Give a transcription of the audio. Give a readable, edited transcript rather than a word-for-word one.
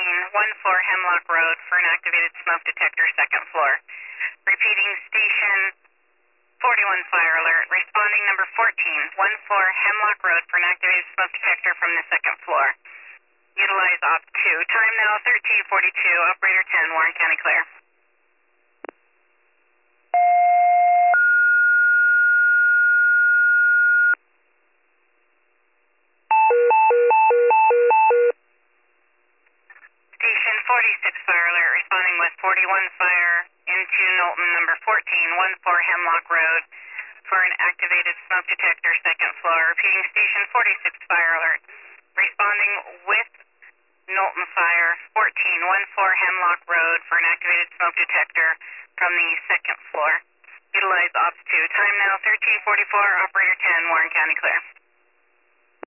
14 Hemlock Road for an activated smoke detector, second floor. Repeating, station 41 fire alert. Responding number 14 Hemlock Road for an activated smoke detector from the second floor. Utilize op 2. Time now 13:42. Operator 10, Warren County clear. Station 46 fire alert. Responding with 41 fire into Knowlton number 14 Hemlock Road for an activated smoke detector, second floor. Repeating, station 46 fire alert. Responding with Knowlton Fire 14 Hemlock Road for an activated smoke detector from the second floor. Utilize ops 2. Time now 13:44. Operator 10, Warren County clear.